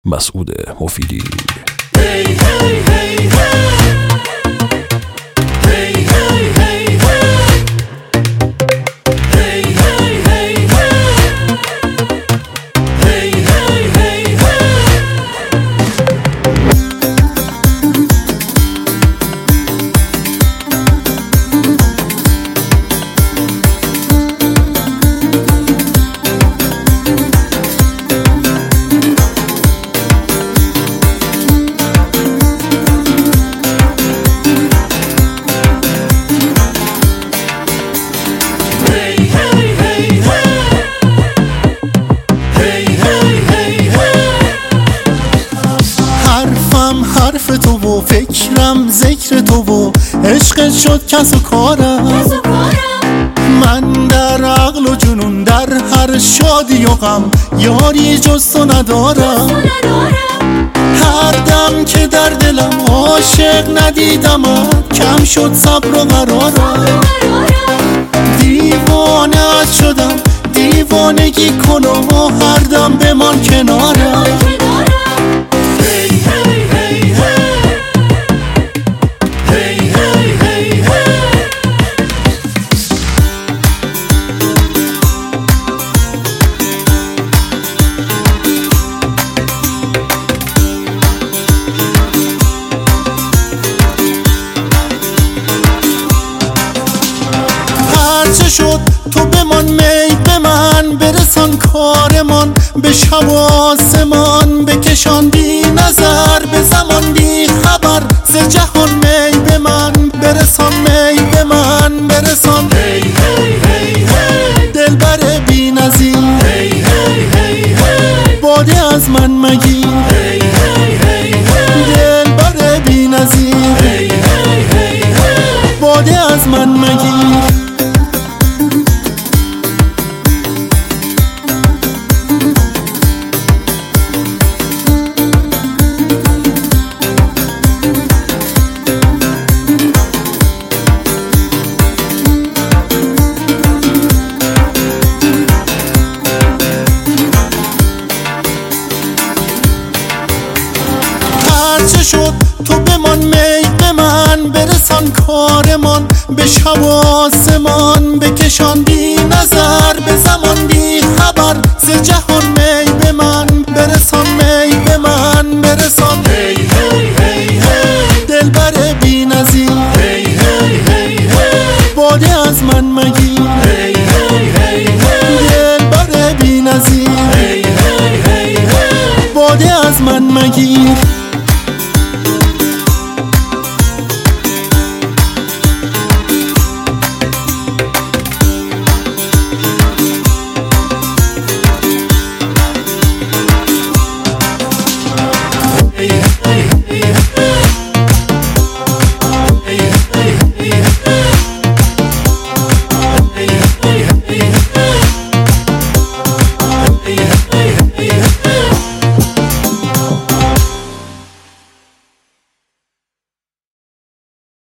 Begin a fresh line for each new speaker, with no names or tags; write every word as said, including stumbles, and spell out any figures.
مسعود مفیدی.
Hey, hey, hey, hey. Hey, hey, hey, hey. Hey, hey, hey, hey. Hey, hey, hey, hey.
حرف تو و فکرم ذکر تو و عشقت شد کس و کارم. من در عقل و جنون در هر شادی و غم یاری جز تو ندارم. هر دم که در دلم عاشق ندیدمت کم شد صبر و قرارم. دیوانه شدم دیوانگی کن و هر دم بمان کنارم. چه شد تو بمان می به من برسان کارمان به شب و آسمان بکشان بی نظر به زمان بی خبر ز جهان می به من برسان می به من برسان.
Hey, hey, hey, hey.
دلبر بی نظیر
Hey, hey, hey, hey.
باده از من مگیر.
Hey, hey, hey, hey.
دلبر بی نظیر
Hey, hey, hey, hey.
باده از من مگیر. چه شد تو بمان می به من برسان کارمان به شب و آسمان بکشان بی نظر به زمان بی خبر ز جهان می به من برسان می به من برسان.
Hey, hey, hey, hey.
دلبر بی نظیر
Hey, hey, hey, hey.
باده از من مگیر.
Hey, hey, hey, hey.
دلبر بی نظیر
Hey, hey, hey, hey.
باده از من مگیر.